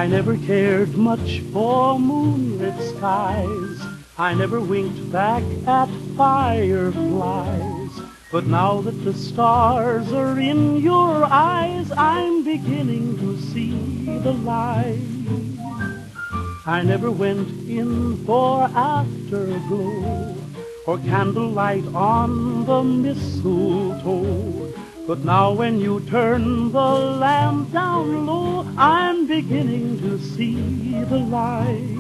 I never cared much for moonlit skies. I never winked back at fireflies. But now that the stars are in your eyes, I'm beginning to see the light. I never went in for afterglow or candlelight on the mistletoe. But now when you turn the lamp down low, I'm beginning to see the light.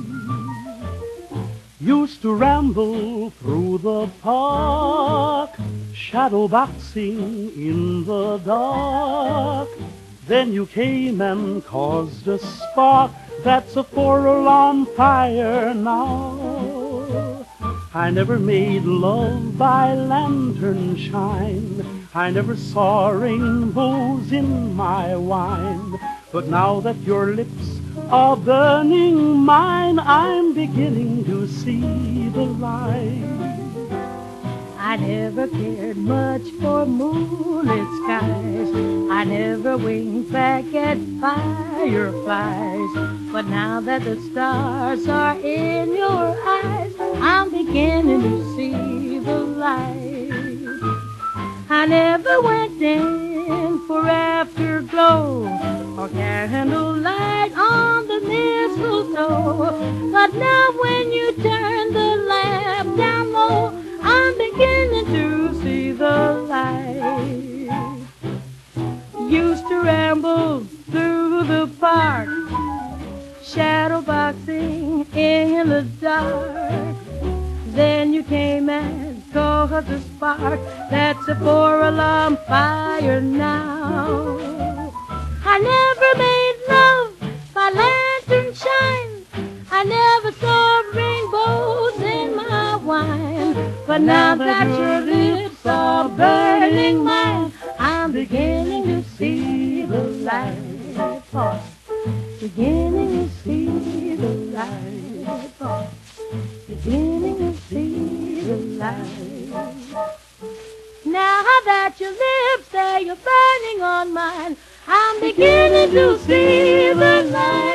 Used to ramble through the park, shadow boxing in the dark. Then you came and caused a spark that's a four-alarm fire now. I never made love by lantern shine. I never saw rainbows in my wine. But now that your lips are burning mine, I'm beginning to see the light. I never cared much for moonlit skies. I never winked back at fireflies. But now that the stars are in your eyes, I'm beginning to see the light. I never went in for afterglow or candlelight on the mistletoe. But now when you turn the lamp down low, I'm beginning to see the light. Used to ramble through the park, shadow boxing in the dark. Then you came and caused a spark that's a four-alarm fire now. I never made love by lantern shine. I never saw rainbows in my wine. But now that your lips are burning mine, I'm beginning to see the light. Beginning to see the light. Beginning to see the light. Now that your lips, they are burning on mine, I'm beginning to see the light.